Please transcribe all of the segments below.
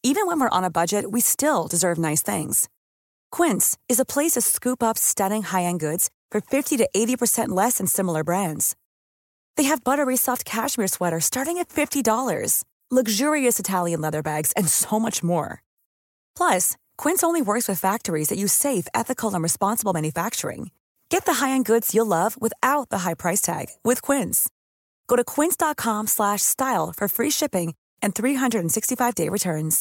Even when we're on a budget, we still deserve nice things. Quince is a place to scoop up stunning high-end goods for 50 to 80% less than similar brands. They have buttery soft cashmere sweaters starting at $50, luxurious Italian leather bags, and so much more. Plus, Quince only works with factories that use safe, ethical, and responsible manufacturing. Get the high-end goods you'll love without the high price tag with Quince. Go to quince.com/style for free shipping and 365-day returns.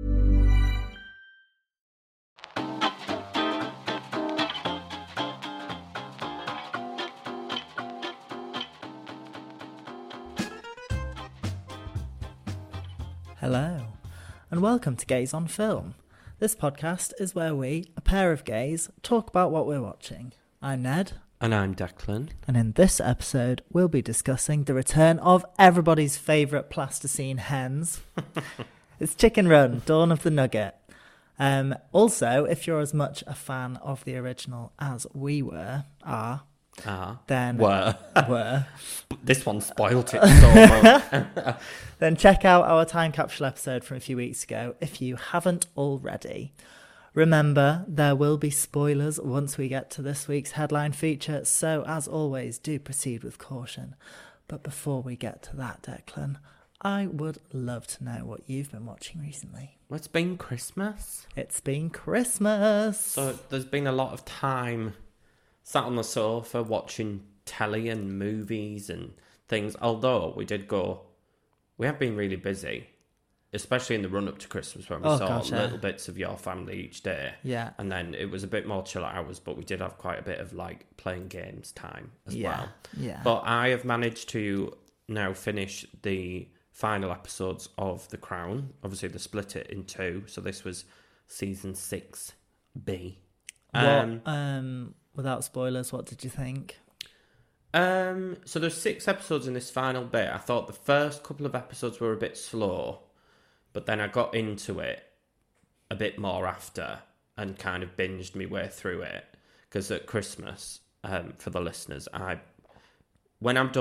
Hello, and welcome to Gays on Film. This podcast is where we, a pair of gays, talk about what we're watching. I'm Ned. And I'm Declan. And in this episode, we'll be discussing the return of everybody's favourite plasticine hens. It's Chicken Run, Dawn of the Nugget. Also, if you're as much a fan of the original as we then were. This one spoilt it so much. Then check out our time capsule episode from a few weeks ago if you haven't already. Remember, there will be spoilers once we get to this week's headline feature, so as always, do proceed with caution. But before we get to that, Declan, I would love to know what you've been watching recently. Well, it's been Christmas. It's been Christmas. So there's been a lot of time sat on the sofa watching telly and movies and things, although we have been really busy. Especially in the run-up to Christmas when we saw little bits of your family each day. Yeah. And then it was a bit more chill hours, but we did have quite a bit of, playing games time as well. Yeah. But I have managed to now finish the final episodes of The Crown. Obviously, they split it in two, so this was season 6B. Without spoilers, what did you think? So there's 6 episodes in this final bit. I thought the first couple of episodes were a bit slow. But then I got into it a bit more after and kind of binged my way through it. Because at Christmas, for the listeners, when I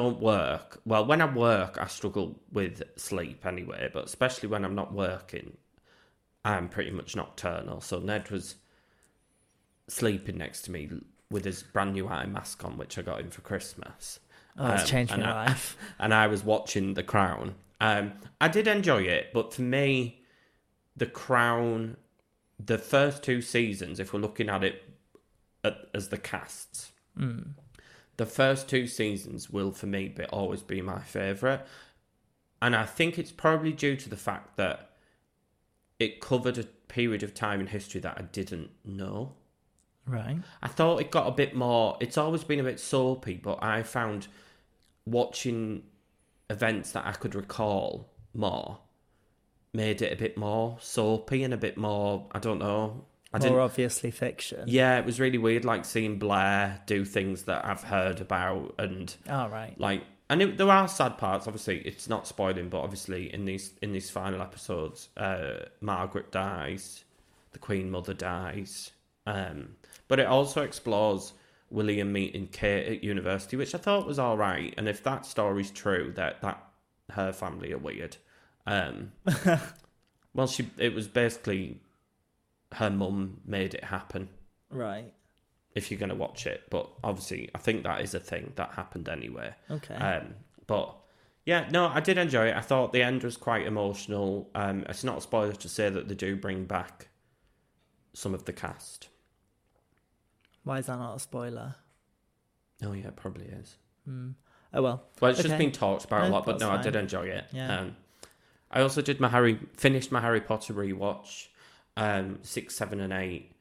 work, I struggle with sleep anyway. But especially when I'm not working, I'm pretty much nocturnal. So Ned was sleeping next to me with his brand new eye mask on, which I got him for Christmas. Oh, it's changed my life. And I was watching The Crown. I did enjoy it, but for me, The Crown, the first 2 seasons, if we're looking at it as the casts, the first 2 seasons will, for me, always be my favourite. And I think it's probably due to the fact that it covered a period of time in history that I didn't know. Right. I thought it got a bit more... It's always been a bit soapy, but I found watching events that I could recall more made it a bit more soapy and a bit more, I don't know. More obviously fiction. Yeah, it was really weird, seeing Blair do things that I've heard about and... Oh, right. There are sad parts, obviously, it's not spoiling, but obviously in these final episodes, Margaret dies, the Queen Mother dies, but it also explores William meeting Kate at university, which I thought was all right. And if that story's true, that her family are weird. Well, it was basically her mum made it happen. Right. If you're going to watch it. But obviously, I think that is a thing that happened anyway. Okay. But yeah, no, I did enjoy it. I thought the end was quite emotional. It's not a spoiler to say that they do bring back some of the cast. Why is that not a spoiler? Oh, yeah, it probably is. Oh, well. Well, it's just been talked about a lot, but no, fine. I did enjoy it. Yeah. I also did finished my Harry Potter rewatch, 6, 7, and 8.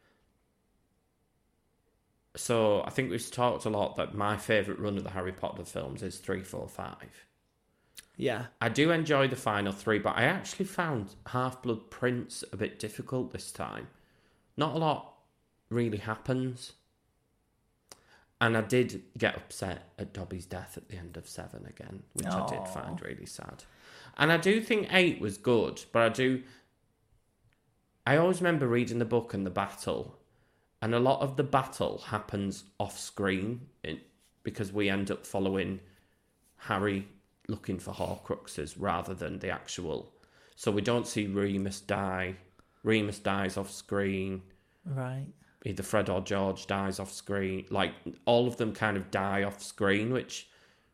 So I think we've talked a lot that my favourite run of the Harry Potter films is 3, 4, 5. Yeah. I do enjoy the final 3, but I actually found Half-Blood Prince a bit difficult this time. Not a lot really happens. And I did get upset at Dobby's death at the end of 7 again, which I did find really sad. And I do think 8 was good, but I always remember reading the book and the battle, and a lot of the battle happens off screen because we end up following Harry looking for Horcruxes rather than the actual So we don't see Remus die. Remus dies off screen. Right. Either Fred or George dies off screen. Like, all of them kind of die off screen, which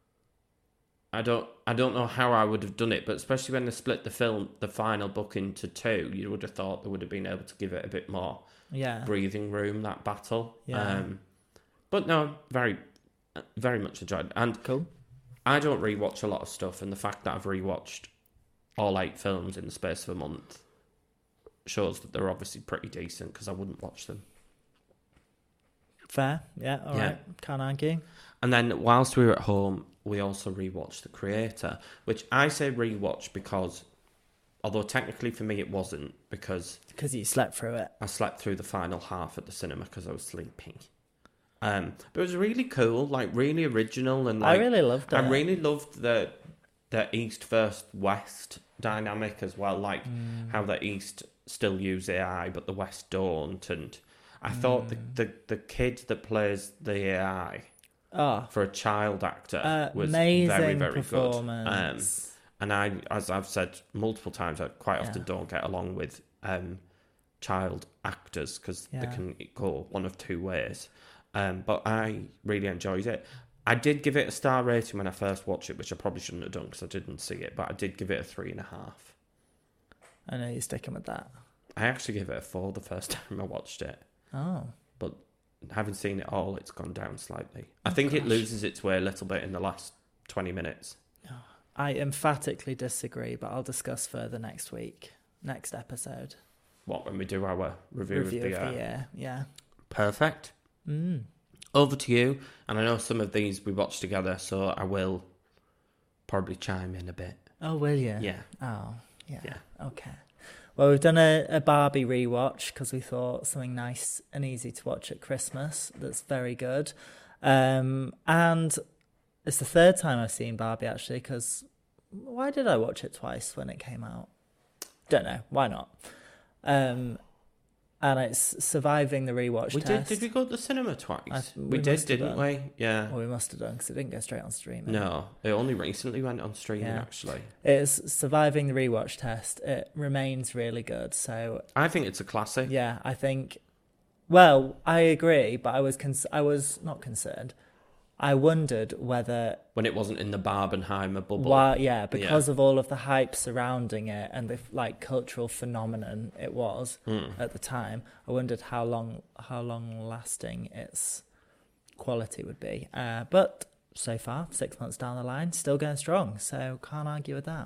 I don't know how I would have done it, but especially when they split the final book into two, you would have thought they would have been able to give it a bit more breathing room, that battle. Yeah. But no, very, very much enjoyed it. And Cool. I don't rewatch a lot of stuff, and the fact that I've rewatched all 8 films in the space of a month shows that they're obviously pretty decent, because I wouldn't watch them. Fair. Yeah, all right. Can't argue. And then whilst we were at home, we also rewatched The Creator, which I say rewatch because, although technically for me it wasn't, because you slept through it. I slept through the final half at the cinema because I was sleepy. But it was really cool, like really original, and like I really loved it. I really loved the East versus West dynamic as well, like how the East still use AI but the West don't, and I thought the kid that plays the AI for a child actor was amazing very, very performance. good. And I, as I've said multiple times, I quite often don't get along with child actors because they can go one of two ways. But I really enjoyed it. I did give it a star rating when I first watched it, which I probably shouldn't have done because I didn't see it, but I did give it a 3.5. I know you're sticking with that. I actually gave it a 4 the first time I watched it. Oh. But having seen it all, it's gone down slightly. I think it loses its way a little bit in the last 20 minutes. I emphatically disagree, but I'll discuss further next episode. What, when we do our review of the year? Yeah. Perfect. Over to you. And I know some of these we watched together, so I will probably chime in a bit. Oh, will you? Yeah. Oh, yeah. Okay. Well, we've done a Barbie rewatch because we thought something nice and easy to watch at Christmas that's very good. And it's the third time I've seen Barbie, actually, because why did I watch it twice when it came out? Don't know. Why not? And it's surviving the rewatch test. Did we go to the cinema twice? We did, didn't we? Yeah. Well, we must have done because it didn't go straight on streaming. No, it only recently went on streaming, actually. It's surviving the rewatch test. It remains really good. So I think it's a classic. Yeah, I think. Well, I agree, but I was not concerned. I wondered whether when it wasn't in the Barbenheimer bubble. Well, because of all of the hype surrounding it and the cultural phenomenon it was at the time, I wondered how long lasting its quality would be. But so far, 6 months down the line, still going strong. So can't argue with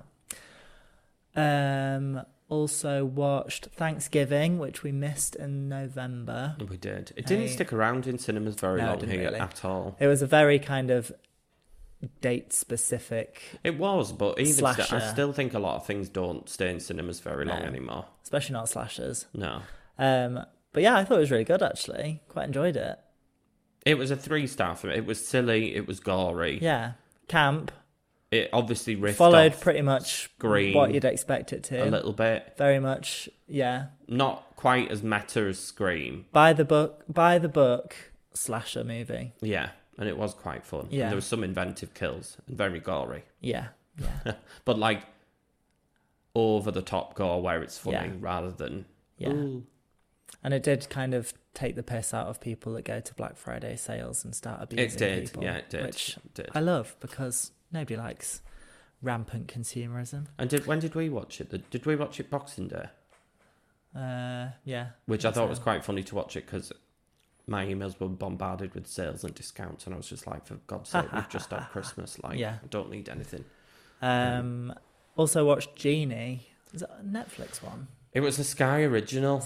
that. Also watched Thanksgiving, which we missed in November. We did. It didn't stick around in cinemas very long here really. At all. It was a very kind of date-specific. It was, but even slasher. I still think a lot of things don't stay in cinemas very long anymore. Especially not slashers. No. But yeah, I thought it was really good, actually. Quite enjoyed it. It was a 3-star for me. It was silly. It was gory. Yeah. Camp. It obviously followed off pretty much Scream what you'd expect it to. a little bit. Very much, yeah. Not quite as meta as Scream. By the book slasher movie. Yeah, and it was quite fun. Yeah. And there was some inventive kills and very gory. Yeah. But like over the top gore where it's funny rather than ooh. And it did kind of take the piss out of people that go to Black Friday sales and start abusing people. It did. Which it did. I love because nobody likes rampant consumerism. And when did we watch it? Did we watch it Boxing Day? Yeah. Which I thought was quite funny to watch it because my emails were bombarded with sales and discounts, and I was just like, for God's sake, we've just had Christmas. Like, I don't need anything. Also watched Genie. Is it a Netflix one? It was a Sky original.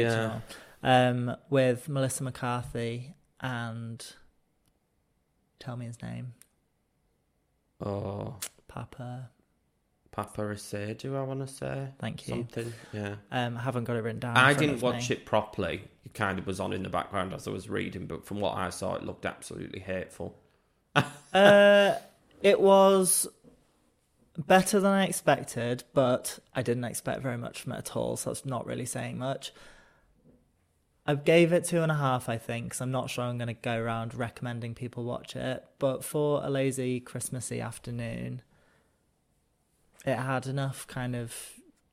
With Melissa McCarthy and tell me his name. Oh, Papa Asadu, I want to say. Thank you. Something, yeah. I haven't got it written down. I didn't watch it properly. It kind of was on in the background as I was reading, but from what I saw, it looked absolutely hateful. It was better than I expected, but I didn't expect very much from it at all, so that's not really saying much. I gave it 2.5, I think, because I'm not sure I'm going to go around recommending people watch it. But for a lazy Christmassy afternoon, it had enough kind of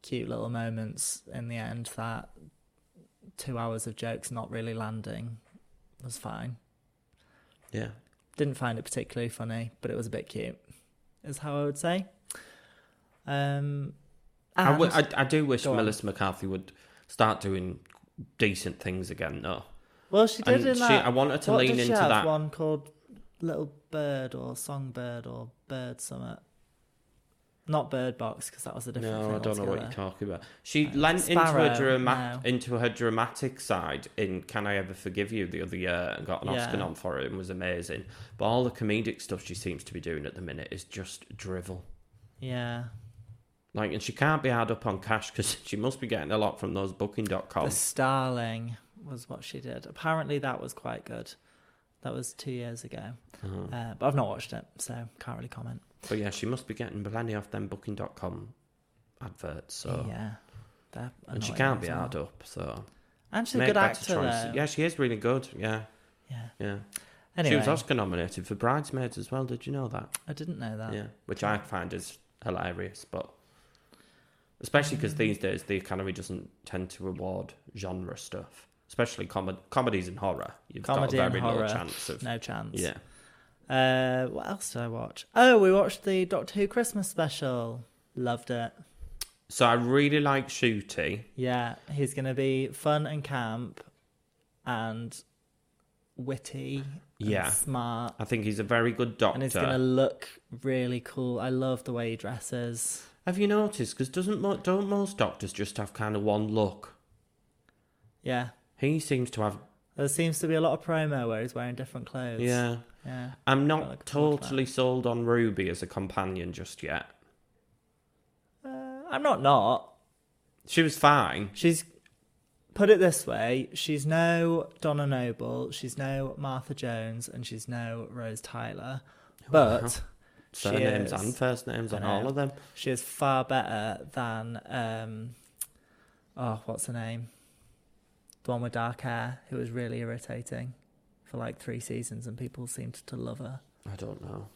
cute little moments in the end. That 2 hours of jokes not really landing was fine. Yeah. Didn't find it particularly funny, but it was a bit cute, is how I would say. I do wish Melissa McCarthy would start doing decent things again, though. Well, she did in that. I want her to what lean did she into have? that. One called Little Bird or Songbird or Bird Summit. Not Bird Box, because that was a different thing No, I don't know what altogether. you're talking about. She lent Sparrow, into her dramatic side in Can I Ever Forgive You the other year and got an Oscar nom for it and was amazing. But all the comedic stuff she seems to be doing at the minute is just drivel. Yeah. Like, and she can't be hard up on cash because she must be getting a lot from those booking.com. The Starling was what she did. Apparently that was quite good. That was 2 years ago. But I've not watched it, so can't really comment. But yeah, she must be getting plenty off them booking.com adverts. So yeah, and she can't be hard up. So and she's a good actor. Though. Yeah, she is really good. Yeah. Anyway, she was Oscar nominated for Bridesmaids as well. Did you know that? I didn't know that. Yeah, which I find is hilarious, but especially because these days the Academy doesn't tend to award genre stuff, especially comedies and horror. You've Comedy got a very and horror, low chance of no chance. Yeah. What else did I watch? Oh, we watched the Doctor Who Christmas special. Loved it. So I really like Shooty. Yeah, he's going to be fun and camp and witty and smart. I think he's a very good Doctor. And he's going to look really cool. I love the way he dresses. Have you noticed? Because don't most Doctors just have kind of one look? Yeah. He seems to have... There seems to be a lot of promo where he's wearing different clothes. Yeah. I'm not totally sold on Ruby as a companion just yet. I'm not. She was fine. She's... Put it this way, she's no Donna Noble, she's no Martha Jones, and she's no Rose Tyler. But... Surnames and first names on all of them. She is far better than... what's her name? The one with dark hair, who was really irritating for like 3 seasons and people seemed to love her. I don't know.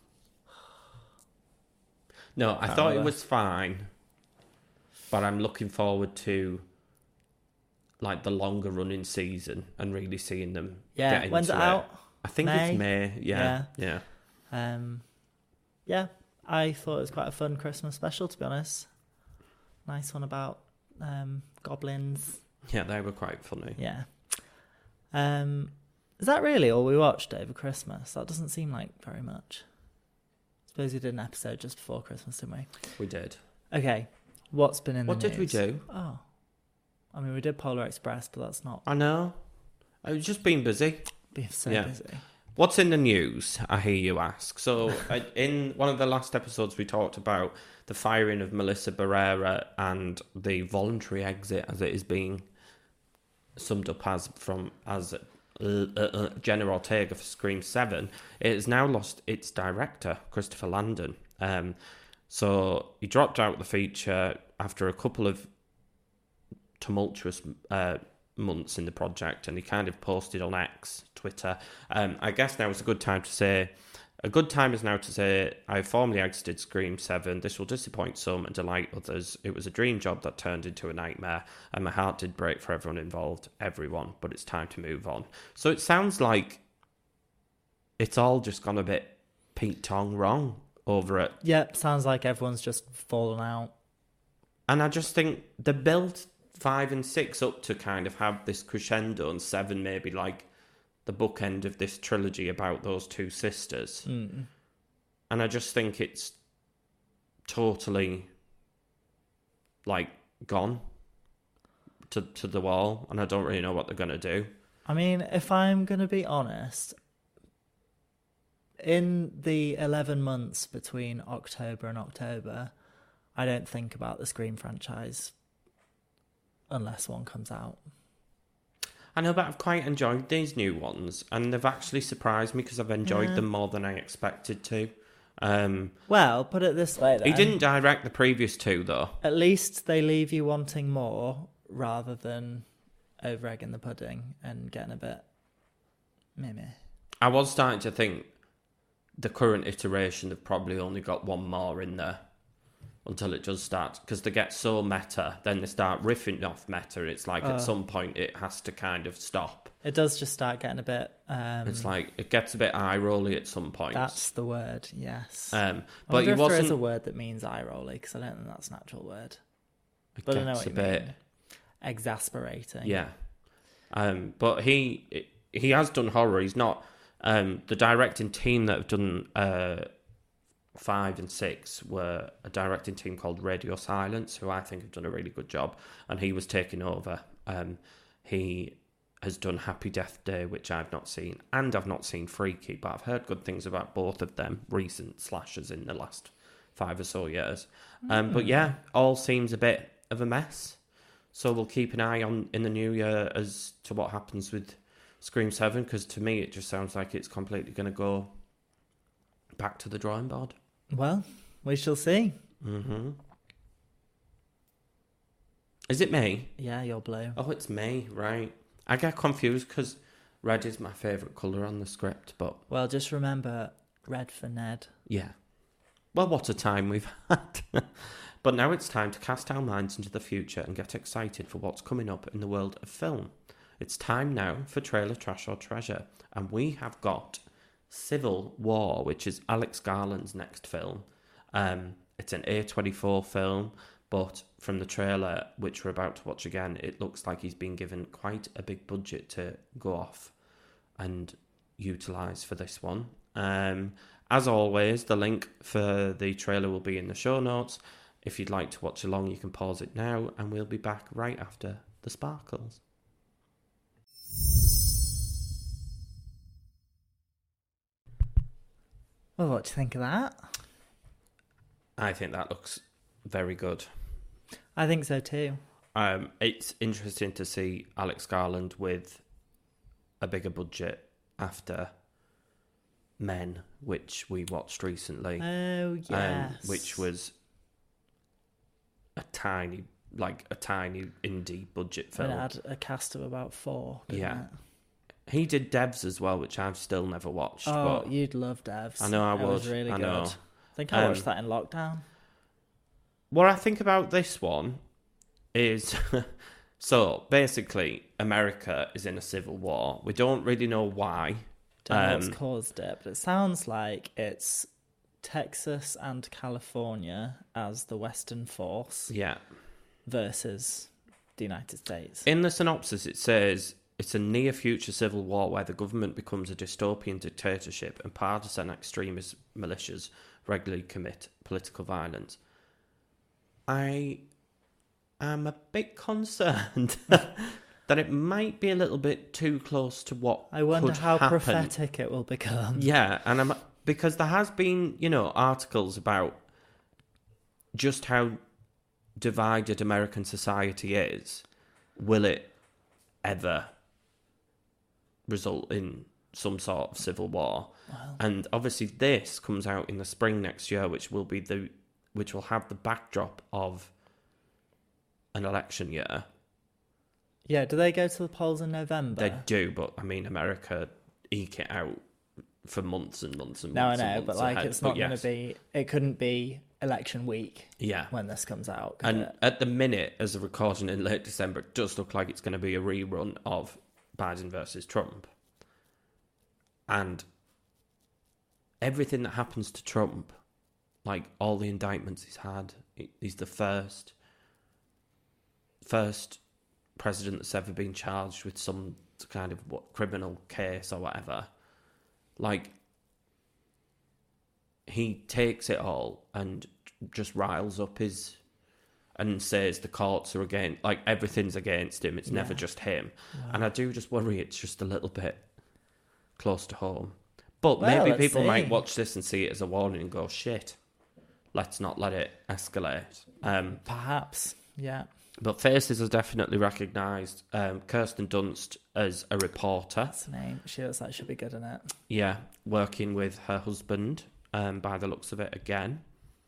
No, I thought it was fine. But I'm looking forward to like the longer running season and really seeing them get into when's it out? I think it's May. Yeah. Yeah, I thought it was quite a fun Christmas special, to be honest. Nice one about goblins. Yeah, they were quite funny. Yeah. Is that really all we watched over Christmas? That doesn't seem like very much. I suppose we did an episode just before Christmas, didn't we? We did. Okay, what's been in the news? What did we do? Oh. I mean, we did Polar Express, but that's not... I know. I was just being busy. Being so busy. What's in the news, I hear you ask? So, in one of the last episodes, we talked about the firing of Melissa Barrera and the voluntary exit, as it is being summed up as Jenna Ortega for Scream 7. It has now lost its director, Christopher Landon. So, he dropped out the feature after a couple of tumultuous months in the project, and he kind of posted on X, Twitter. I guess now is a good time is now to say, I formally exited Scream 7. This will disappoint some and delight others. It was a dream job that turned into a nightmare, and my heart did break for everyone involved, everyone, but it's time to move on. So it sounds like it's all just gone a bit Pete Tong wrong over it. Yep, sounds like everyone's just fallen out. And I just think they built 5 and 6 up to kind of have this crescendo, and 7 maybe like the bookend of this trilogy about those two sisters. And I just think it's totally like gone to the wall, and I don't really know what they're going to do. I mean, if I'm going to be honest, in the 11 months between October and October, I don't think about the Scream franchise unless one comes out. I know, but I've quite enjoyed these new ones, and they've actually surprised me because I've enjoyed them more than I expected to. Well, put it this way then. He didn't direct the previous 2, though. At least they leave you wanting more rather than over-egging the pudding and getting a bit meh. I was starting to think the current iteration have probably only got one more in there. until it does start, because they get so meta, then they start riffing off meta, and it's like at some point it has to kind of stop. It does just start getting a bit... it's like, it gets a bit eye-rolly at some point. That's the word, yes. But if there is a word that means eye-rolly, because I don't think that's an actual word. But I know what you mean. Exasperating. Yeah. But he has done horror. He's not... the directing team that have done 5 and 6 were a directing team called Radio Silence, who I think have done a really good job, and he was taking over. He has done Happy Death Day, which I've not seen, and I've not seen Freaky, but I've heard good things about both of them, recent slashers in the last 5 or so years. But yeah, all seems a bit of a mess, so we'll keep an eye on in the new year as to what happens with Scream 7, because to me it just sounds like it's completely going to go back to the drawing board. Well, we shall see. Mm-hmm. Is it me? Yeah, you're blue. Oh, it's me, right. I get confused because red is my favourite colour on the script, but... Well, just remember, red for Ned. Yeah. Well, what a time we've had. But now it's time to cast our minds into the future and get excited for what's coming up in the world of film. It's time now for Trailer Trash or Treasure, and we have got Civil War, which is Alex Garland's next film. It's an A24 film, but from the trailer, which we're about to watch again, it looks like he's been given quite a big budget to go off and utilise for this one. As always, the link for the trailer will be in the show notes. If you'd like to watch along, you can pause it now, and we'll be back right after the sparkles. Well, what do you think of that? I think that looks very good. I think so too. It's interesting to see Alex Garland with a bigger budget after Men, which we watched recently. Oh, yes. Which was a tiny indie budget film. It had a cast of about 4. Yeah. It? He did Devs as well, which I've still never watched. Oh, but you'd love Devs. I know I would. It was really good. Know. I think I watched that in lockdown. What I think about this one is... So, basically, America is in a civil war. We don't really know why. Don't know what's caused it, but it sounds like it's Texas and California as the Western force. Yeah. Versus the United States. In the synopsis, it says it's a near-future civil war where the government becomes a dystopian dictatorship and partisan extremist militias regularly commit political violence. I am a bit concerned that it might be a little bit too close to what I wonder could how happen. prophetic it will become. Yeah, and because there has been, articles about just how divided American society is. Will it ever result in some sort of civil war? Wow. And obviously this comes out in the spring next year, which will have the backdrop of an election year. Yeah, do they go to the polls in November? They do, but I mean, America eke it out for months and months and no, months. I know, and months but ahead. it's not going to be. It couldn't be election week. Yeah, when this comes out. And at the minute, as a recording in late December, it does look like it's going to be a rerun of Biden versus Trump. And everything that happens to Trump, like all the indictments he's had, he's the first president that's ever been charged with some kind of criminal case or whatever. Like, he takes it all and just riles up and says the courts are everything's against him. It's never just him. Wow. And I do just worry it's just a little bit close to home. But maybe people might watch this and see it as a warning and go, shit, let's not let it escalate. Perhaps, yeah. But faces are definitely recognised. Kirsten Dunst as a reporter. That's the name. She looks like she'll be good in it. Yeah, working with her husband, by the looks of it again.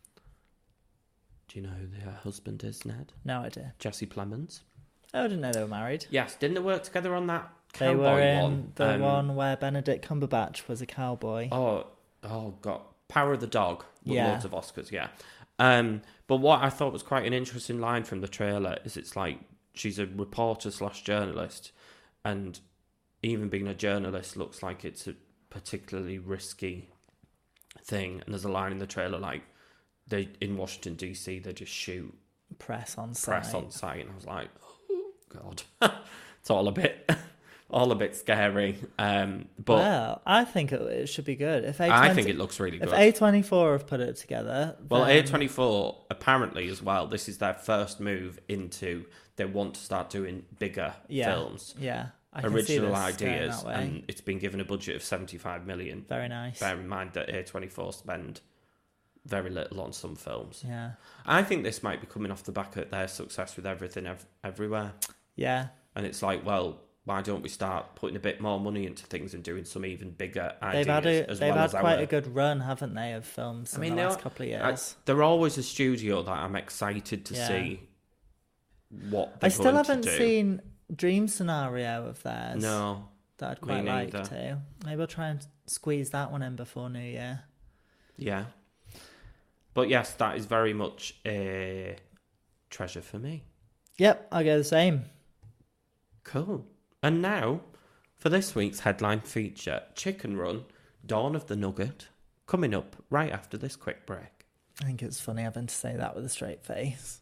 Do you know who her husband is, Ned? No idea. Jesse Plemons. Oh, I didn't know they were married. Yes, didn't they work together on that cowboy one? They were in one? the one where Benedict Cumberbatch was a cowboy. Oh, God. Power of the Dog. With loads of Oscars, yeah. But what I thought was quite an interesting line from the trailer is it's like she's a reporter / journalist, and even being a journalist looks like it's a particularly risky thing. And there's a line in the trailer like they in Washington DC they just shoot press on site. And I was like, oh god, it's all a bit scary. But well, I think it should be good. I think it looks really good. If A24 have put it together, well, A24 apparently as well. This is their first move into they want to start doing bigger films. Yeah. Original ideas, and it's been given a budget of 75 million. Very nice. Bear in mind that A24 spend very little on some films. Yeah. I think this might be coming off the back of their success with Everything Everywhere. Yeah. And it's like, well, why don't we start putting a bit more money into things and doing some even bigger ideas? They've had quite a good run, haven't they, of films in the last couple of years? They're always a studio that I'm excited to see what they're I still going to haven't do. seen Dream Scenario of theirs. No. That I'd quite like to. Maybe I'll try and squeeze that one in before New Year. Yeah. But yes, that is very much a treasure for me. Yep, I'll go the same. Cool. And now, for this week's headline feature, Chicken Run, Dawn of the Nugget, coming up right after this quick break. I think it's funny having to say that with a straight face.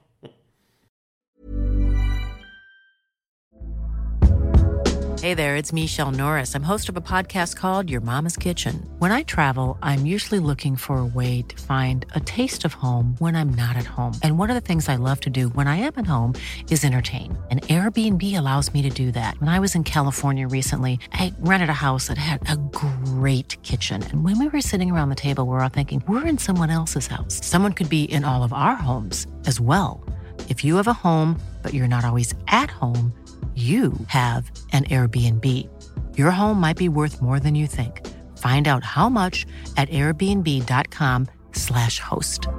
Hey there, it's Michelle Norris. I'm host of a podcast called Your Mama's Kitchen. When I travel, I'm usually looking for a way to find a taste of home when I'm not at home. And one of the things I love to do when I am at home is entertain. And Airbnb allows me to do that. When I was in California recently, I rented a house that had a great kitchen. And when we were sitting around the table, we were all thinking, we're in someone else's house. Someone could be in all of our homes as well. If you have a home, but you're not always at home, you have an Airbnb. Your home might be worth more than you think. Find out how much at airbnb.com/host.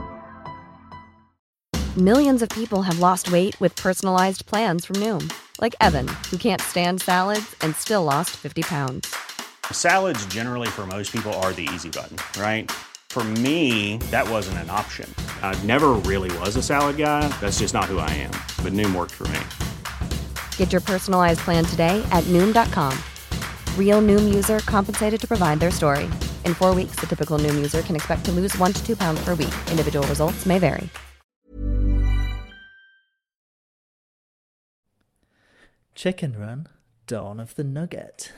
Millions of people have lost weight with personalized plans from Noom. Like Evan, who can't stand salads and still lost 50 pounds. Salads generally for most people are the easy button, right? For me, that wasn't an option. I never really was a salad guy. That's just not who I am. But Noom worked for me. Get your personalized plan today at Noom.com. Real Noom user compensated to provide their story. In 4 weeks, the typical Noom user can expect to lose 1 to 2 pounds per week. Individual results may vary. Chicken Run, Dawn of the Nugget.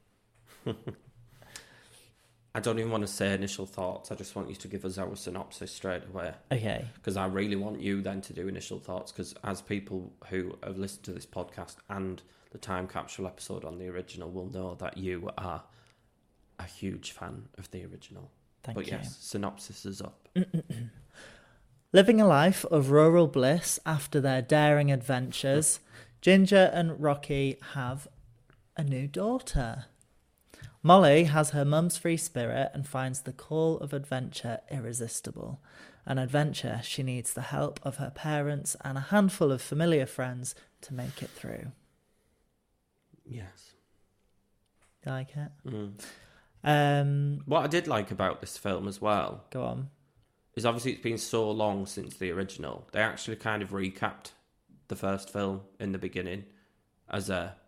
I don't even want to say initial thoughts. I just want you to give us our synopsis straight away. Okay. Because I really want you then to do initial thoughts. Because as people who have listened to this podcast and the time capsule episode on the original will know that you are a huge fan of the original. Thank you. But yes, synopsis is up. Living a life of rural bliss after their daring adventures, Ginger and Rocky have a new daughter. Molly has her mum's free spirit and finds the call of adventure irresistible. An adventure she needs the help of her parents and a handful of familiar friends to make it through. Yes. You like it? What I did like about this film as well Go on. is obviously it's been so long since the original. They actually kind of recapped the first film in the beginning as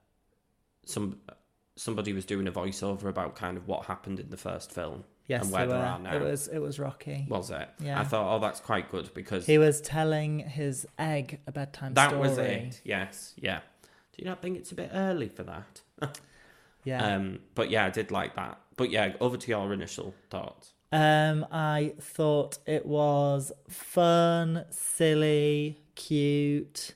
somebody was doing a voiceover about kind of what happened in the first film. Yes, and where they are now. It was Rocky. Was it? Yeah. I thought, that's quite good because he was telling his egg a bedtime story. That was it. Yes, yeah. Do you not think it's a bit early for that? Yeah. But yeah, I did like that. But yeah, over to your initial thoughts. I thought it was fun, silly, cute,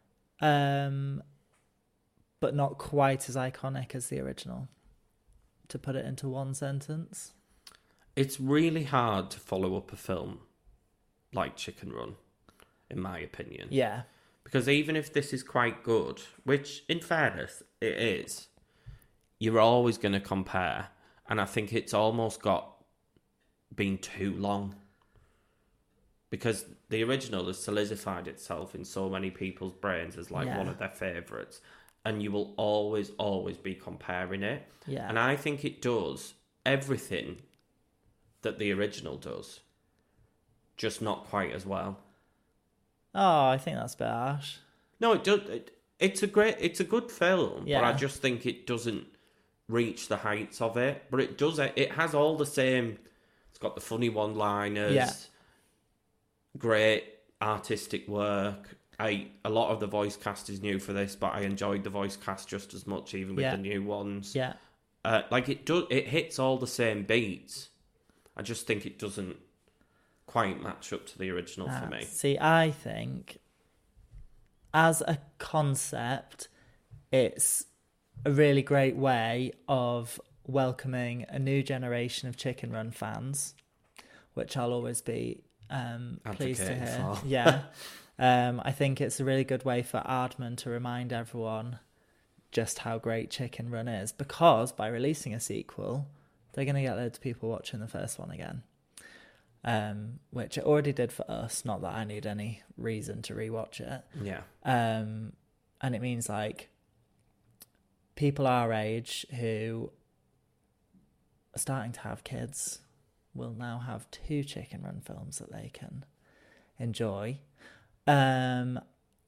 but not quite as iconic as the original, to put it into one sentence. It's really hard to follow up a film like Chicken Run, in my opinion. Yeah. Because even if this is quite good, which in fairness it is, you're always going to compare. And I think it's almost been too long. Because the original has solidified itself in so many people's brains as one of their favourites. And you will always, always be comparing it. Yeah. And I think it does everything that the original does, just not quite as well. Oh, I think that's a bit harsh. No, it does. It's a good film, Yeah. but I just think it doesn't reach the heights of it. But it does. It has all the same. It's got the funny one-liners. Yeah. Great artistic work. A lot of the voice cast is new for this, but I enjoyed the voice cast just as much, even with the new ones. Yeah. It hits all the same beats. I just think it doesn't quite match up to the original for me. See, I think as a concept, it's a really great way of welcoming a new generation of Chicken Run fans, which I'll always be pleased to Advocating hear. for. Yeah. I think it's a really good way for Aardman to remind everyone just how great Chicken Run is, because by releasing a sequel, they're going to get loads of people watching the first one again, which it already did for us. Not that I need any reason to rewatch it. Yeah. And it means like people our age who are starting to have kids will now have 2 Chicken Run films that they can enjoy. And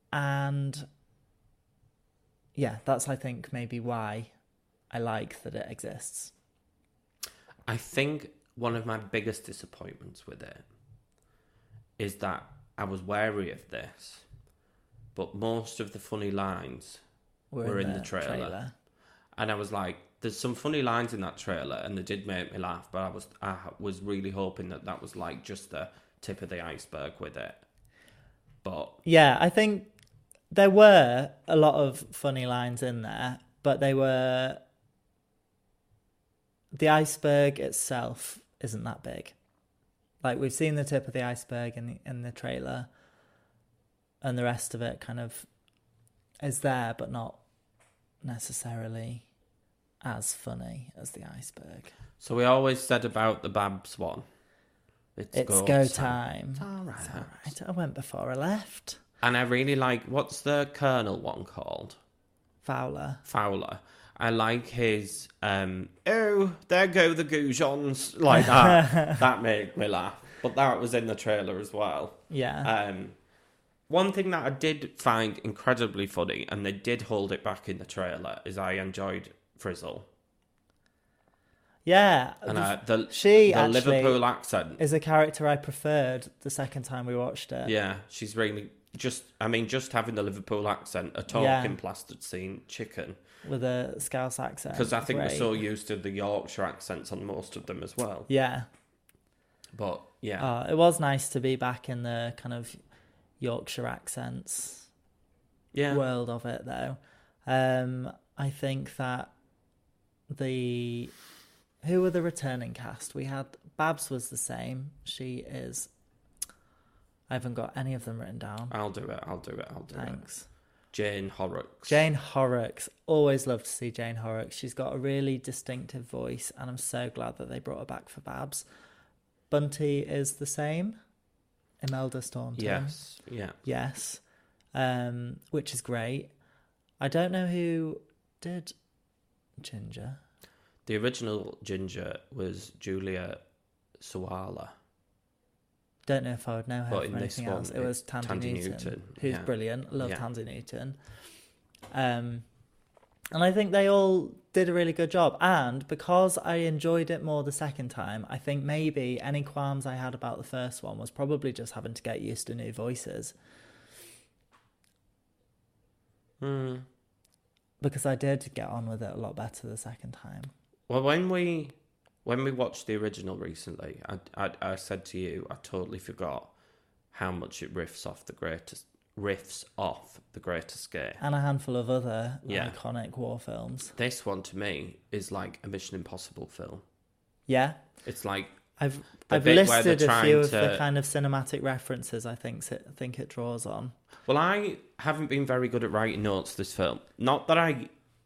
yeah, that's, I think, maybe why I like that it exists. I think one of my biggest disappointments with it is that I was wary of this, but most of the funny lines were in the trailer. And I was like, there's some funny lines in that trailer, and they did make me laugh, but I was really hoping that was like just the tip of the iceberg with it. But yeah, I think there were a lot of funny lines in there, but the iceberg itself isn't that big. Like, we've seen the tip of the iceberg in the trailer, and the rest of it kind of is there, but not necessarily as funny as the iceberg. so we always said about the Babs one. It's go time. It's all right. It's all right. I went before I left. And I really like, what's the Colonel one called? Fowler. I like his, oh, there go the goujons, like that. That made me laugh. But that was in the trailer as well. Yeah. One thing that I did find incredibly funny, and they did hold it back in the trailer, is I enjoyed Frizzle. Yeah. And the Liverpool accent is a character I preferred the second time we watched it. Yeah, she's really just having the Liverpool accent, a talking plastered scene chicken. With a Scouse accent. Because I think we're so used to the Yorkshire accents on most of them as well. Yeah. But, yeah. It was nice to be back in the kind of Yorkshire accents world of it, though. I think that who were the returning cast? We had Babs was the same. She is. I haven't got any of them written down. I'll do it. Thanks. Jane Horrocks. Jane Horrocks. Always love to see Jane Horrocks. She's got a really distinctive voice, and I'm so glad that they brought her back for Babs. Bunty is the same. Imelda Staunton. Yes. Yeah. Yes. Which is great. I don't know who did Ginger. The original Ginger was Julia Sawalha. Don't know if I would know her But from in this anything one, else. It was Tandy Newton, who's yeah. brilliant. Love Yeah. Tandy Newton. And I think they all did a really good job. And because I enjoyed it more the second time, I think maybe any qualms I had about the first one was probably just having to get used to new voices. Because I did get on with it a lot better the second time. Well, when we watched the original recently, I said to you, I totally forgot how much it riffs off the Great Escape. And a handful of other iconic war films. This one, to me, is like a Mission Impossible film. Yeah. It's like I've bit where listed they're a few of trying the to- kind of cinematic references I think it draws on. Well, I haven't been very good at writing notes this film. Not that I'm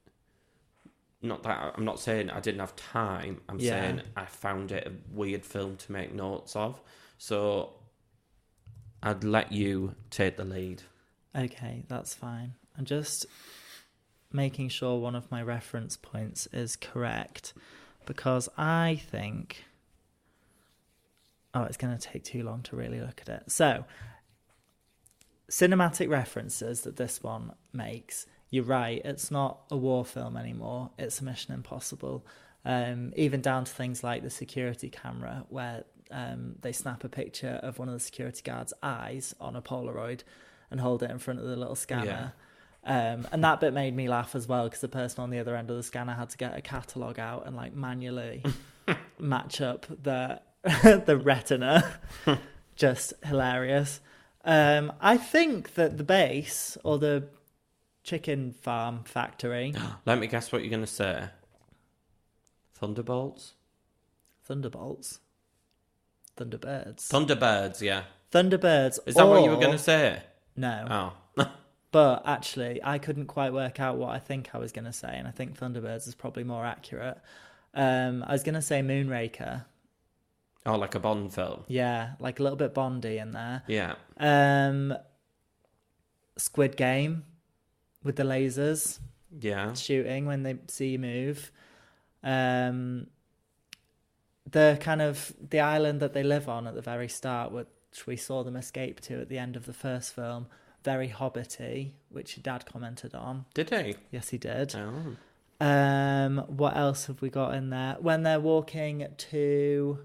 not saying I didn't have time. I'm saying I found it a weird film to make notes of. So I'd let you take the lead. Okay, that's fine. I'm just making sure one of my reference points is correct, because I think Oh, it's going to take too long to really look at it. So, cinematic references that this one makes. You're right, it's not a war film anymore. It's a Mission Impossible. Even down to things like the security camera, where they snap a picture of one of the security guards' eyes on a Polaroid and hold it in front of the little scanner. And that bit made me laugh as well, because the person on the other end of the scanner had to get a catalogue out and like manually match up the the retina. Just hilarious. I think that the base, or the chicken farm factory... Let me guess what you're going to say. Thunderbolts? Thunderbolts? Thunderbirds? Thunderbirds, yeah. Thunderbirds. Is that what you were going to say? No. Oh. But actually, I couldn't quite work out what I think I was going to say, and I think Thunderbirds is probably more accurate. I was going to say Moonraker. Oh, like a Bond film. Yeah, like a little bit Bondy in there. Yeah. Squid Game with the lasers. Yeah. Shooting when they see you move. The kind of the island that they live on at the very start, which we saw them escape to at the end of the first film, very Hobbity, which your dad commented on. Did he? Yes, he did. Oh. What else have we got in there? When they're walking to,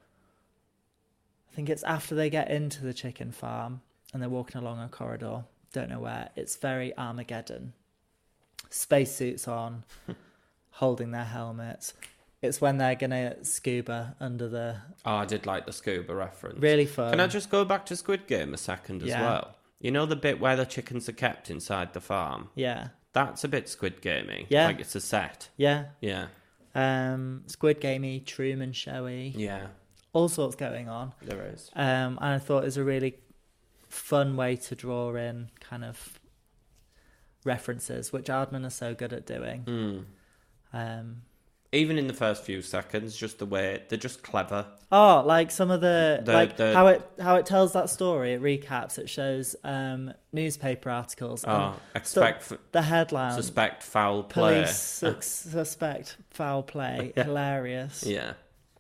I think it's after they get into the chicken farm and they're walking along a corridor. Don't know where. It's very Armageddon. Spacesuits on, holding their helmets. It's when they're going to scuba under the... Oh, I did like the scuba reference. Really fun. Can I just go back to Squid Game a second as well? You know the bit where the chickens are kept inside the farm? Yeah. That's a bit Squid Gamey. Yeah. Like it's a set. Yeah. Yeah. Squid Gamey, Truman Showy. Yeah. All sorts going on. There is. And I thought it was a really fun way to draw in kind of references, which Aardman are so good at doing. Even in the first few seconds, just the way they're just clever. Oh, like some of the how it tells that story. It recaps. It shows newspaper articles. Oh, the headline. Suspect foul play. Police suspect foul play. Hilarious. Yeah.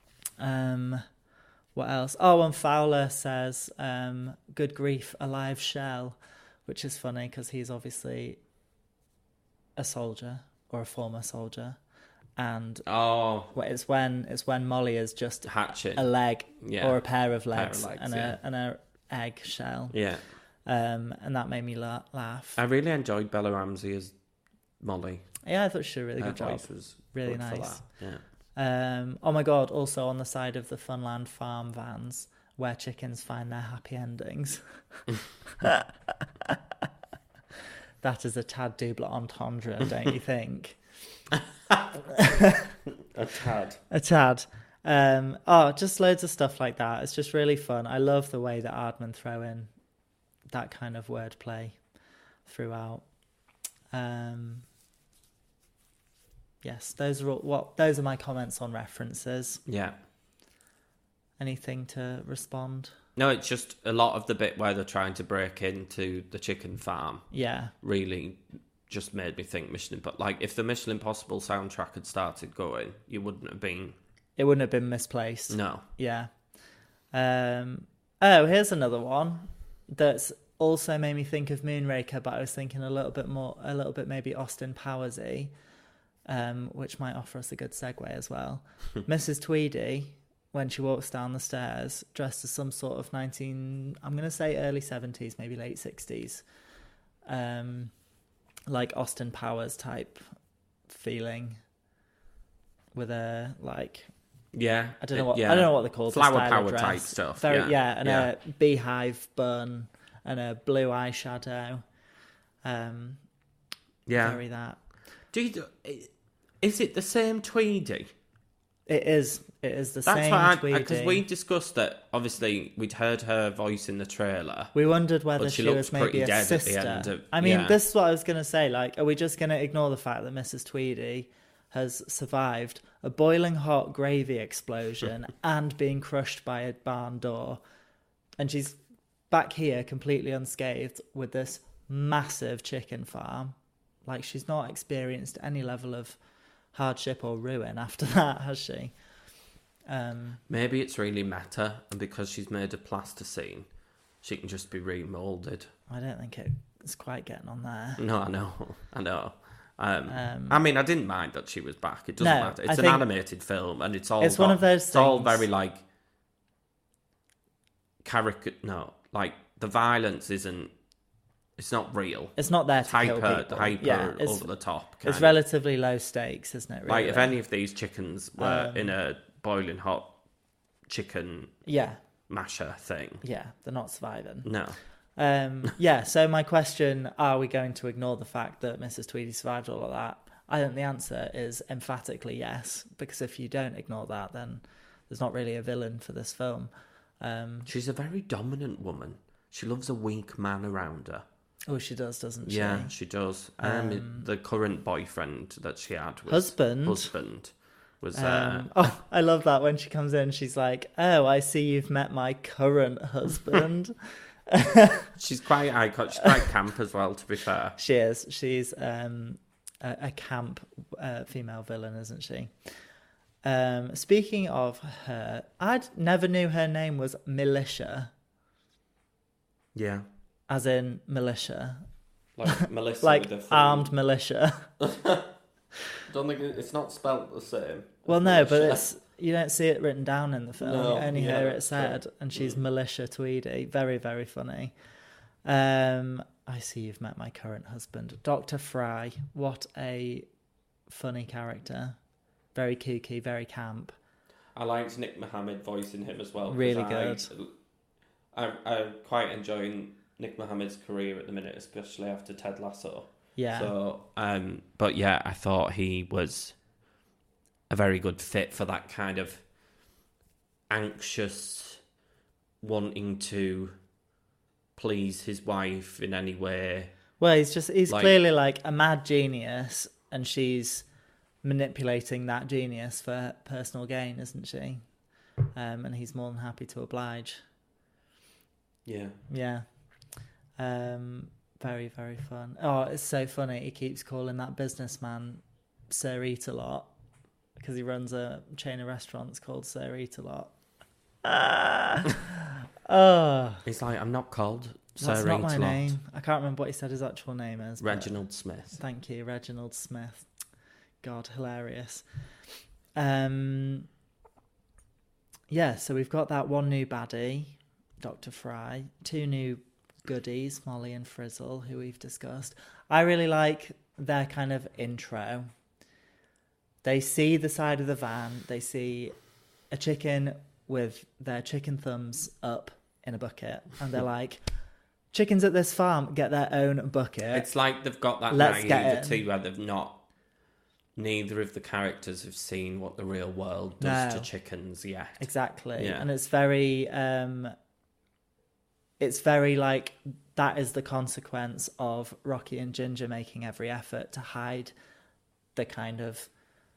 What else? Oh, and Fowler says, "Good grief, a live shell," which is funny because he's obviously a soldier or a former soldier. And it's when Molly is just hatching a leg or a pair of legs, and yeah. a egg shell. Yeah. And that made me laugh. I really enjoyed Bella Ramsey as Molly. Yeah, I thought she did a really good job. Was really good nice. Yeah. Oh my God! Also on the side of the Funland farm vans, where chickens find their happy endings. That is a tad double entendre, don't you think? A tad. Just loads of stuff like that. It's just really fun. I love the way that Aardman throw in that kind of wordplay throughout. Yes, those are my comments on references. Yeah. Anything to respond? No, it's just a lot of the bit where they're trying to break into the chicken farm. Yeah. Really just made me think Mission Impossible. Like, if the Mission Impossible soundtrack had started going, it wouldn't have been misplaced. No. Yeah. Here's another one that's also made me think of Moonraker, but I was thinking a little bit maybe Austin Powers-y, which might offer us a good segue as well. Mrs. Tweedy, when she walks down the stairs, dressed as some sort of I'm going to say early 70s, maybe late 60s, like Austin Powers type feeling, with a yeah, I don't know what they're called, flower power type stuff. A beehive bun and a blue eyeshadow. Very that. Is it the same Tweedy? It is the same Tweedy. Because we discussed that. Obviously, we'd heard her voice in the trailer. We wondered whether she was maybe a sister. This is what I was going to say. Like, are we just going to ignore the fact that Mrs. Tweedy has survived a boiling hot gravy explosion and being crushed by a barn door, and she's back here completely unscathed with this massive chicken farm? Like, she's not experienced any level of hardship or ruin after that, has she? Maybe it's really meta, and because she's made a plasticine, she can just be remoulded. I don't think it's quite getting on there. No, I know. I mean, I didn't mind that she was back. It doesn't matter. It's an animated film, and it's one of those things. It's all very like like the violence isn't. It's not real. It's not there to kill people. Hyper over the top. It's relatively low stakes, isn't it? Really? Like if any of these chickens were in a boiling hot chicken masher thing. Yeah, they're not surviving. No. So my question, are we going to ignore the fact that Mrs. Tweedy survived all of that? I think the answer is emphatically yes, because if you don't ignore that, then there's not really a villain for this film. She's a very dominant woman. She loves a weak man around her. Oh, she does, doesn't she? Yeah, she does. The current boyfriend that she had was... Husband was... I love that when she comes in, she's like, oh, I see you've met my current husband. She's quite iconic. She's quite camp as well, to be fair. She is. She's a camp female villain, isn't she? Speaking of her, I never knew her name was Militia. Yeah. As in militia. Like Melissa. Like armed militia. Don't think it's not spelt the same. Well, no, but you don't see it written down in the film. No, you only hear it said, and she's Militia Tweedy. Very, very funny. I see you've met my current husband, Dr. Fry. What a funny character. Very kooky, very camp. I liked Nick Mohammed voicing him as well. Really good. I'm quite enjoying Nick Mohammed's career at the minute, especially after Ted Lasso. Yeah. So, but yeah, I thought he was a very good fit for that kind of anxious, wanting to please his wife in any way. Well, he's clearly like a mad genius, and she's manipulating that genius for personal gain, isn't she? And he's more than happy to oblige. Yeah. Yeah. Very, very fun. Oh, it's so funny. He keeps calling that businessman Sir Eat-A-Lot because he runs a chain of restaurants called Sir Eat-A-Lot. He's like, I'm not called Sir That's not Eat-A-Lot. my name. I can't remember what he said his actual name is. Reginald Smith. Thank you, Reginald Smith. God, hilarious. Yeah, so we've got that one new baddie, Dr. Fry, two new goodies, Molly and Frizzle, who we've discussed. I really like their kind of intro. They see the side of the van, they see a chicken with their chicken thumbs up in a bucket, and they're like, chickens at this farm get their own bucket. It's like they've got that Let's naivety where neither of the characters have seen what the real world does to chickens yet. Exactly. Yeah. And it's very like, that is the consequence of Rocky and Ginger making every effort to hide the kind of,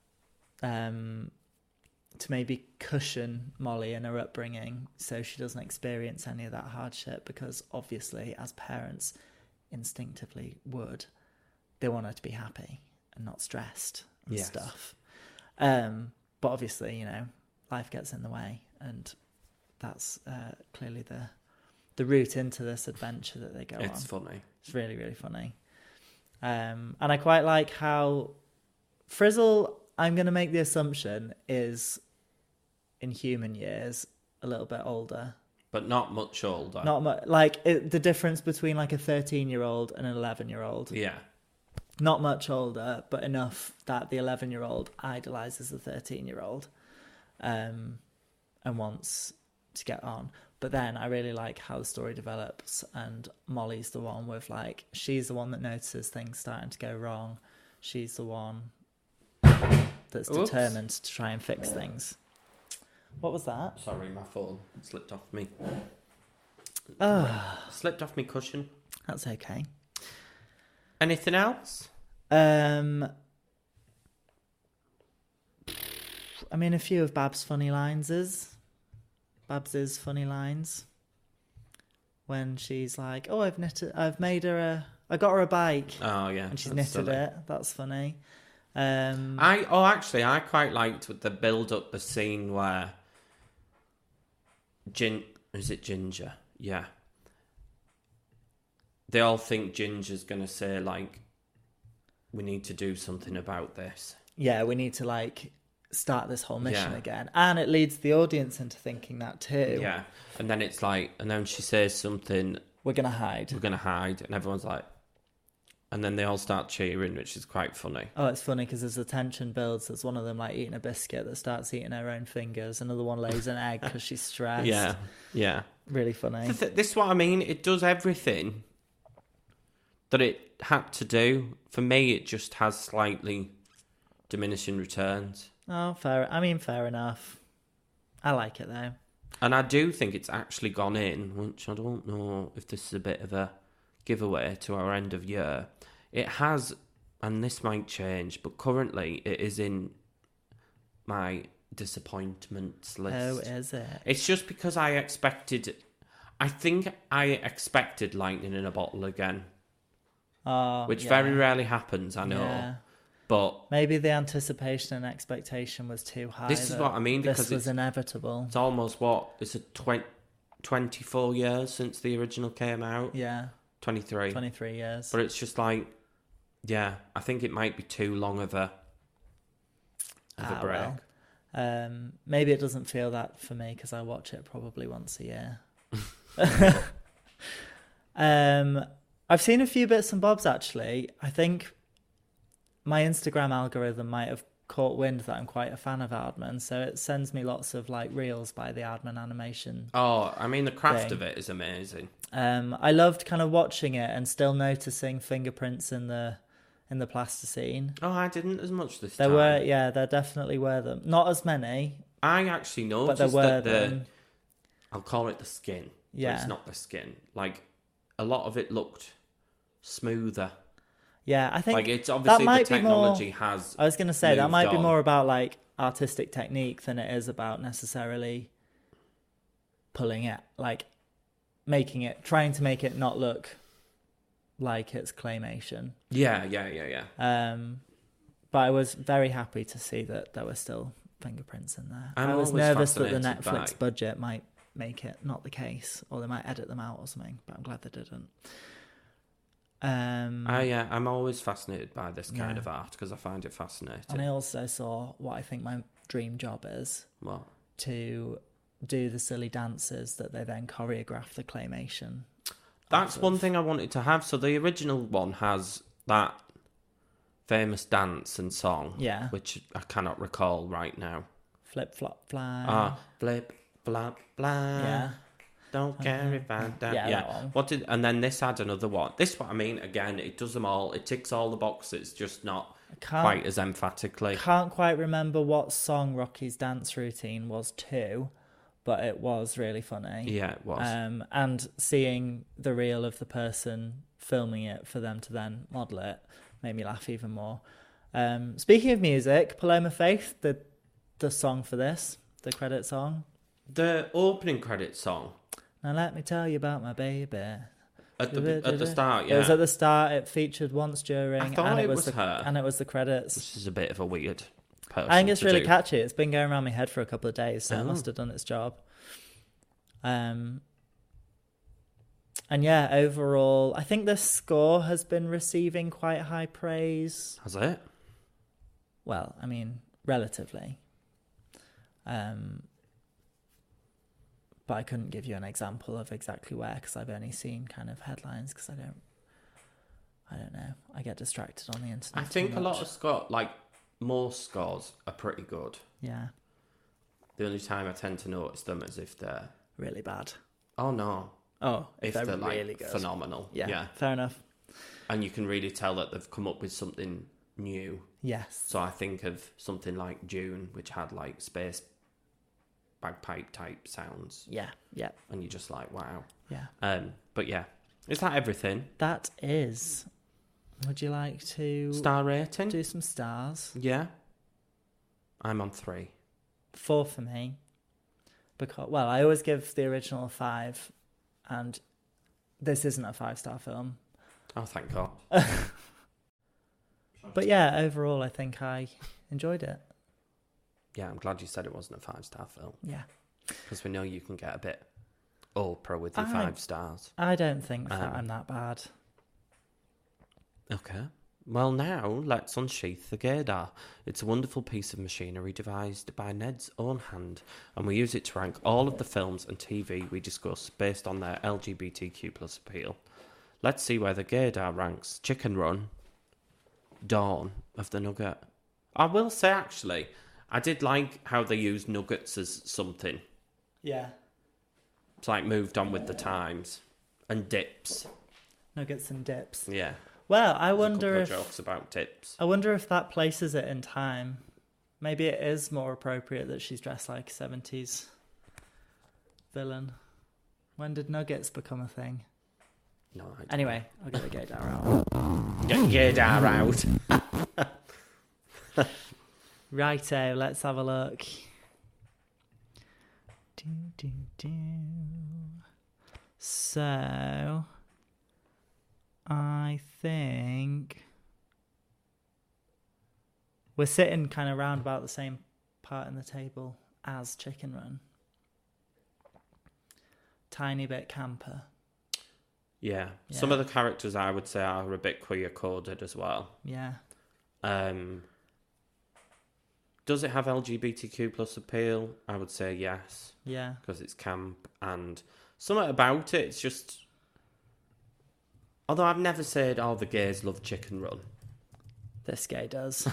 to maybe cushion Molly in her upbringing so she doesn't experience any of that hardship, because obviously as parents instinctively would, they want her to be happy and not stressed and stuff. But obviously, you know, life gets in the way, and that's clearly the route into this adventure that they go on. It's funny. It's really, really funny. And I quite like how Frizzle, I'm going to make the assumption, is in human years a little bit older. But not much older. Not much. Like the difference between like a 13-year-old and an 11-year-old. Yeah. Not much older, but enough that the 11-year-old idolizes the 13-year-old and wants to get on. But then I really like how the story develops, and Molly's the one with like, she's the one that notices things starting to go wrong. She's the one that's determined to try and fix things. What was that? Sorry, my phone slipped off me. Slipped off me cushion. That's okay. Anything else? I mean, a few of Babs's funny lines when she's like, "Oh, I got her a bike." Oh yeah, and she's knitted silly. it. That's funny. I quite liked with the build up the scene where Is it Ginger? Yeah. They all think Ginger's going to say, like, we need to do something about this. Yeah, we need to, like, start this whole mission Yeah. again. And it leads the audience into thinking that too. Yeah. And then it's like, and then she says something, We're going to hide. we're going to hide, and everyone's like, and then they all start cheering, which is quite funny. Oh, it's funny because as the tension builds, there's one of them, like, eating a biscuit that starts eating her own fingers. Another one lays an egg because she's stressed. Yeah. Yeah. Really funny. This is what I mean. It does everything that it had to do. For me, it just has slightly diminishing returns. Oh, fair. I mean, fair enough. I like it, though. And I do think it's actually gone in, which I don't know if this is a bit of a giveaway to our end of year. It has, and this might change, but currently it is in my disappointments list. Oh, is it? It's just because I think I expected lightning in a bottle again, Oh, which yeah. very rarely happens, I know. Yeah. But Maybe the anticipation and expectation was too high. This is that what I mean, This because was it's- inevitable. it's almost, it's a 24 years since the original came out. Yeah, 23. 23 years. But it's just like, yeah, I think it might be too long of a break. Well. Maybe it doesn't feel that for me because I watch it probably once a year. I've seen a few bits and bobs actually. I think my Instagram algorithm might have caught wind that I'm quite a fan of Aardman, so it sends me lots of like reels by the Aardman animation. Oh, I mean, the craft thing. of it is amazing. I loved kind of watching it and still noticing fingerprints in the plasticine. Oh, I didn't as much this There time. there definitely were them. Not as many, I actually but there noticed were that them. I'll call it the skin. But Yeah. it's not the skin. Like, a lot of it looked smoother. Yeah, I think Like, it's obviously might the be more- technology has. I was going to say that moved might be on. more about like artistic technique than it is about necessarily pulling it, like trying to make it not look like it's claymation. Yeah. But I was very happy to see that there were still fingerprints in there. I'm I was always nervous that the fascinated Netflix by- budget might make it not the case, or they might edit them out or something, but I'm glad they didn't. I'm always fascinated by this kind Yeah. of art because I find it fascinating. And I also saw what I think my dream job is, What? to do the silly dances that they then choreograph the claymation. That's off one of. thing I wanted to have. So the original one has that famous dance and song, Yeah. which I cannot recall right now. Flip, flop, fly. Flip, flop, flap. Yeah. Don't care if I don't. Yeah, Yeah. that one. And then this had another one. This is what I mean. Again, it does them all. It ticks all the boxes, just not can't- quite as emphatically. Can't quite remember what song Rocky's dance routine was to, but it was really funny. Yeah, it was. And seeing the reel of the person filming it for them to then model it made me laugh even more. Speaking of music, Paloma Faith, the song for this, the credit song. The opening credit song Now let me tell you about my baby. at the start, yeah. It was at the start. It featured once during. I thought and it was the, her. And it was the credits. This is a bit of a weird person. I think it's to really do. catchy. It's been going around my head for a couple of days, so it Oh. must have done its job. And yeah, overall, I think the score has been receiving quite high praise. Has it? Well, I mean, relatively. But I couldn't give you an example of exactly where because I've only seen kind of headlines because I don't know. I get distracted on the internet. I too think a lot much. of most scores are pretty good. Yeah, The only time I tend to notice them is if they're, really bad. oh no, Oh, if they're they're like really good. phenomenal. Yeah, fair enough. And you can really tell that they've come up with something new. Yes. So I think of something like June, which had like space bagpipe type sounds, Yeah. and you're just like, wow. Yeah. But yeah, is that everything? That is. Would you like to Star rating? do some stars? Yeah. I'm on 3. 4 for me. Because, well, I always give the original a 5, and this isn't a 5-star film. Oh, thank God. But yeah, overall, I think I enjoyed it. Yeah, I'm glad you said it wasn't a 5-star film. Yeah. Because we know you can get a bit Oprah with your 5 stars. I don't think that I'm that bad. Okay. Well, now let's unsheath the gaydar. It's a wonderful piece of machinery devised by Ned's own hand, and we use it to rank all of the films and TV we discuss based on their LGBTQ plus appeal. Let's see where the gaydar ranks Chicken Run, Dawn of the Nugget. I will say, actually, I did like how they used nuggets as something. Yeah. It's like moved on with the times. And dips. Nuggets and dips. Yeah. Well, I There's wonder a if... couple of jokes about dips. I wonder if that places it in time. Maybe it is more appropriate that she's dressed like a 70s villain. When did nuggets become a thing? No, I don't Anyway, I'll get the gaydar out. Get gaydar out. Righto, let's have a look. So, I think we're sitting kind of round about the same part in the table as Chicken Run. Tiny bit camper. Yeah. Some of the characters I would say are a bit queer coded as well. Yeah. Does it have LGBTQ plus appeal? I would say yes. Yeah. Because it's camp and something about it, it's just... Although I've never said, oh, the gays love Chicken Run. This gay does.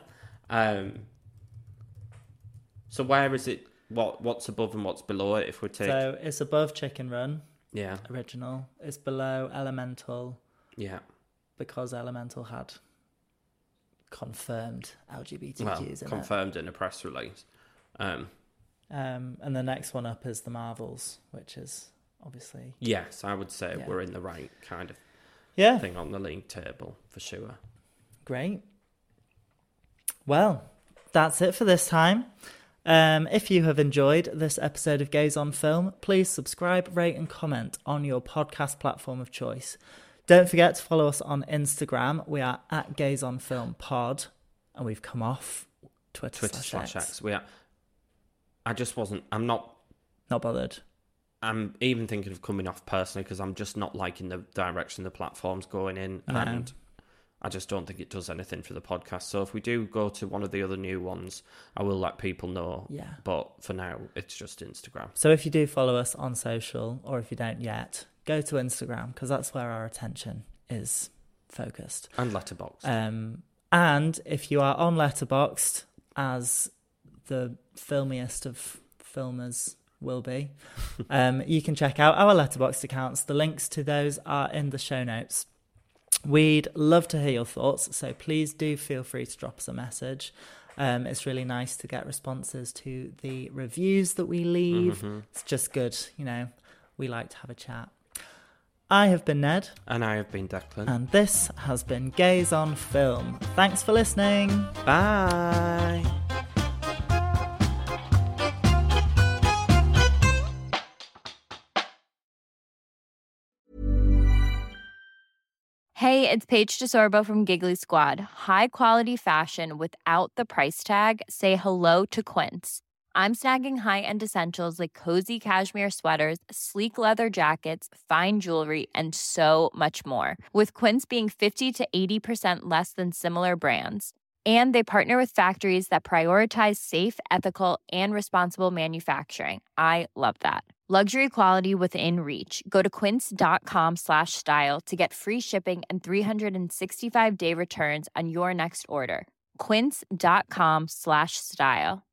So where is it? What's above and what's below it if we take... So it's above Chicken Run. Yeah. Original. It's below Elemental. Yeah. Because Elemental had confirmed LGBTQs Well, in confirmed in a press release. And the next one up is the Marvels, which is obviously... Yes, I would say we're in the right kind of thing on the league table, for sure. Great. Well, that's it for this time. If you have enjoyed this episode of Gays on Film, please subscribe, rate and comment on your podcast platform of choice. Don't forget to follow us on Instagram. We are at Gays on Film Pod, and we've come off Twitter/X. We are. I just wasn't. I'm not bothered. I'm even thinking of coming off personally because I'm just not liking the direction the platform's going in, and I just don't think it does anything for the podcast. So if we do go to one of the other new ones, I will let people know. Yeah. But for now, it's just Instagram. So if you do follow us on social, or if you don't yet, go to Instagram because that's where our attention is focused. And Letterboxd. And if you are on Letterboxd, as the filmiest of filmers will be, you can check out our Letterboxd accounts. The links to those are in the show notes. We'd love to hear your thoughts, so please do feel free to drop us a message. It's really nice to get responses to the reviews that we leave. Mm-hmm. It's just good, we like to have a chat. I have been Ned. And I have been Declan. And this has been Gays on Film. Thanks for listening. Bye. Hey, it's Paige DeSorbo from Giggly Squad. High quality fashion without the price tag. Say hello to Quince. I'm snagging high-end essentials like cozy cashmere sweaters, sleek leather jackets, fine jewelry, and so much more. With Quince being 50 to 80% less than similar brands. And they partner with factories that prioritize safe, ethical, and responsible manufacturing. I love that. Luxury quality within reach. Go to quince.com/style to get free shipping and 365-day returns on your next order. Quince.com/style.